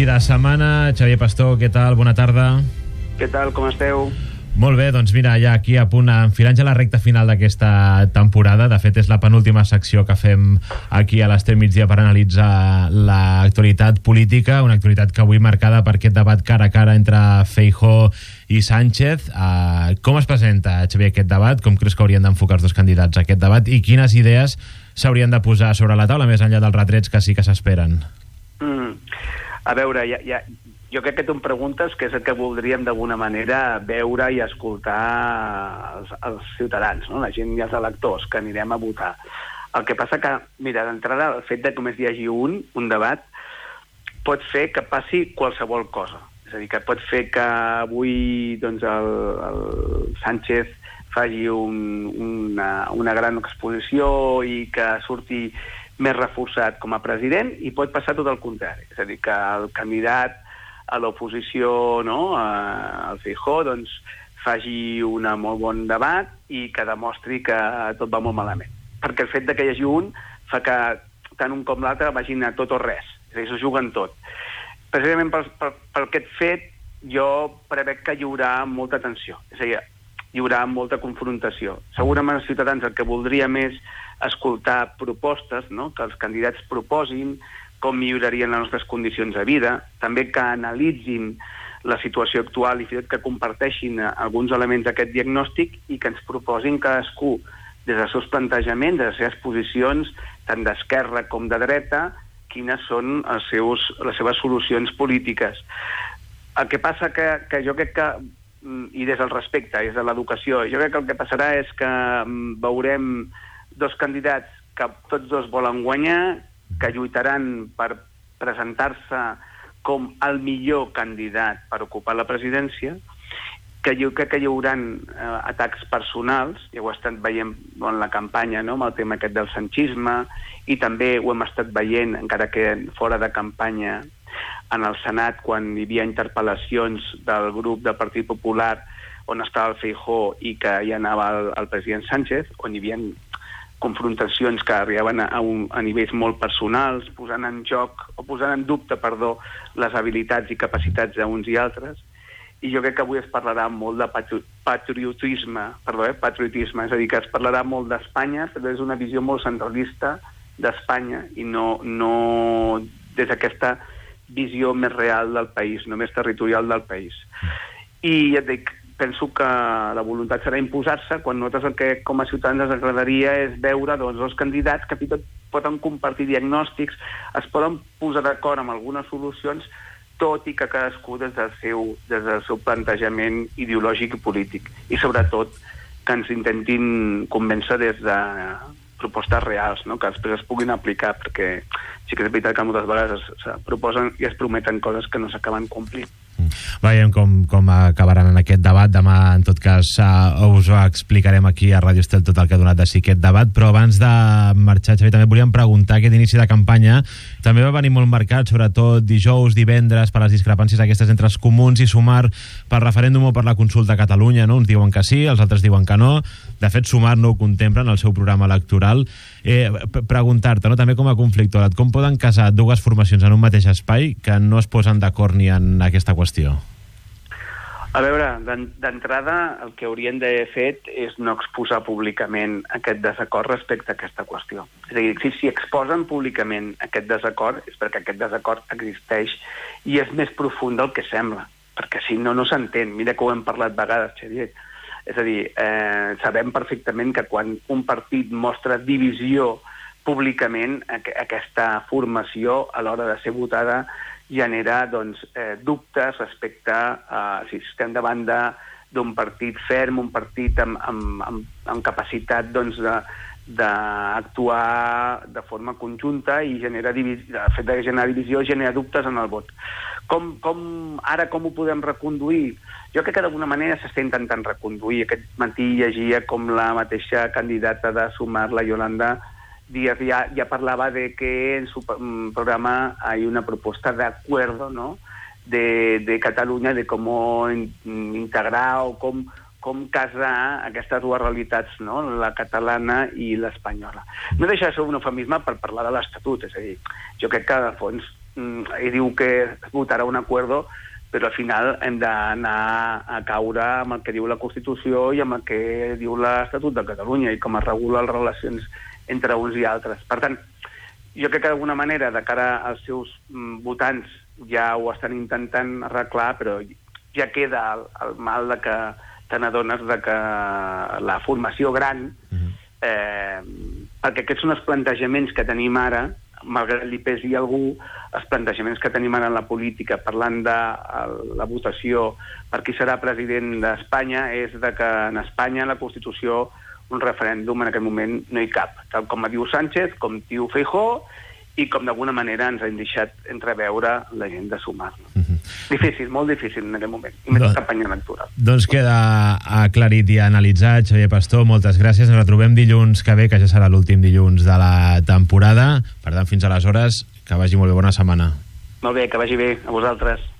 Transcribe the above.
inici de setmana. Xavier Pastor, què tal? Bona tarda. Què tal, com esteu? Molt bé, doncs mira, ja aquí a punt, enfilant ja la recta final d'aquesta temporada. De fet, és la penúltima secció que fem aquí a l'Extrem Migdia per analitzar l'actualitat política, una actualitat que avui marcada per aquest debat cara a cara entre Feijóo i Sánchez. Com es presenta, Xavier, aquest debat? Com creus que haurien d'enfocar els dos candidats a aquest debat? I quines idees s'haurien de posar sobre la taula, més enllà dels retrets que sí que s'esperen? A veure, jo crec que tu em preguntes què és el que voldríem d'alguna manera veure i escoltar els ciutadans, no? La gent i els electors que anirem a votar. El que passa que, mira, d'entrada, el fet de que només hi hagi un debat pot fer que passi qualsevol cosa. És a dir, que pot fer que avui doncs, el Sánchez faci una gran exposició i que surti més reforçat com a president, i pot passar tot el contrari. És a dir, que el candidat a l'oposició, no, el Feijóo, doncs, faci un molt bon debat i que demostri que tot va molt malament. Perquè el fet de que hi hagi un fa que tant un com l'altre vagin a tot o res. És a dir, s'ho juguen tot. Precisament per aquest fet, jo prevec que hi haurà molta tensió. És a dir, hi haurà molta confrontació. Segurament els ciutadans el que voldríem és escoltar propostes, no? Que els candidats proposin com millorarien les nostres condicions de vida, també que analitzin la situació actual i que comparteixin alguns elements d'aquest diagnòstic i que ens proposin cadascú, des dels seus plantejaments, des de les seves posicions, tant d'esquerra com de dreta, quines són les seves solucions polítiques. El que passa que jo crec que, i des del respecte, des de l'educació, jo crec que el que passarà és que veurem dos candidats que tots dos volen guanyar, que lluitaran per presentar-se com el millor candidat per ocupar la presidència, que jo crec que hi haurà atacs personals, ja ho he estat veient en la campanya, no?, amb el tema aquest del sanchisme, i també ho hem estat veient, encara que fora de campanya, en el Senat, quan hi havia interpel·lacions del grup del Partit Popular on estava el Feijóo i que hi anava el president Sánchez, on hi havia confrontacions que arribaven a nivells molt personals, posant en dubte, les habilitats i capacitats d'uns i altres. I jo crec que avui es parlarà molt de patriotisme, és a dir, que es parlarà molt d'Espanya, però és una visió molt centralista d'Espanya i no des d'aquesta visió més real del país, no més territorial del país. I ja et dic, penso que la voluntat serà imposar-se quan nosaltres el que com a ciutadans ens agradaria és veure els candidats que poden compartir diagnòstics, es poden posar d'acord amb algunes solucions, tot i que cadascú des del seu plantejament ideològic i polític. I sobretot que ens intentin convèncer des de propostes reals, no?, que després es puguin aplicar, perquè sí que és veritat que moltes vegades es proposen i es prometen coses que no s'acaben complint. Veiem com acabaran en aquest debat. Demà, en tot cas, us ho explicarem aquí a Ràdio Estel tot el que ha donat de si aquest debat, però abans de marxar, Xavier, també volíem preguntar, aquest inici de campanya també va venir molt marcat, sobretot dijous, divendres, per les discrepàncies aquestes entre els comuns i Sumar pel referèndum o per la consulta a Catalunya, no? Uns diuen que sí, els altres diuen que no. De fet, Sumar no ho contempla en el seu programa electoral. Preguntar-te, no?, també com a conflictuat, com poden casar dues formacions en un mateix espai que no es posen d'acord ni en aquesta qüestió? A veure, d'entrada el que haurien d'haver fet és no exposar públicament aquest desacord respecte a aquesta qüestió. És a dir, si exposen públicament aquest desacord és perquè aquest desacord existeix i és més profund del que sembla, perquè si no, no s'entén. Mira que ho hem parlat vegades, Xavier. És a dir, sabem perfectament que quan un partit mostra divisió públicament, aquesta formació a l'hora de ser votada genera dubtes respecte a si estem davant d'un partit ferm, un partit amb capacitat d'actuar de forma conjunta, i el fet de generar divisió genera dubtes en el vot. Ara com ho podem reconduir? Jo crec que d'alguna manera s'està intentant reconduir. Aquest matí llegia com la mateixa candidata de Sumar, la Yolanda Díaz, ya parlaba de que en su programa hay una propuesta de acuerdo, ¿no?, de Catalunya, de cómo integrar o com casar aquestes dues realitats, no?, la catalana i l'espanyola. No deixa de ser un eufemisme per parlar de l'Estatut, és a dir, jo crec que, de fons, i diu que es votarà un acuerdo, però al final hem d'anar a caure amb el que diu la Constitució i amb el que diu l'Estatut de Catalunya i com es regula les relacions entre uns i altres. Per tant, jo crec que d'alguna manera, de cara als seus votants, ja ho estan intentant arreglar, però ja queda el mal de que te n'adones de que la formació gran, perquè aquests són els plantejaments que tenim ara, malgrat li pesi a algú, els plantejaments que tenim ara en la política, parlant de la votació per qui serà president d'Espanya, és de que en Espanya la Constitució un referèndum en aquest moment no hi cap, tal com diu Sánchez, com diu Feijóo, i com d'alguna manera ens han deixat entreveure la gent de Sumar-nos. Difícil, molt difícil en aquest moment, i més campanya electoral. Doncs queda aclarit i analitzat. Xavier Pastor, moltes gràcies. Ens retrobem dilluns que ve, que ja serà l'últim dilluns de la temporada. Per tant, fins aleshores, que vagi molt bé, bona setmana. Molt bé, que vagi bé, a vosaltres.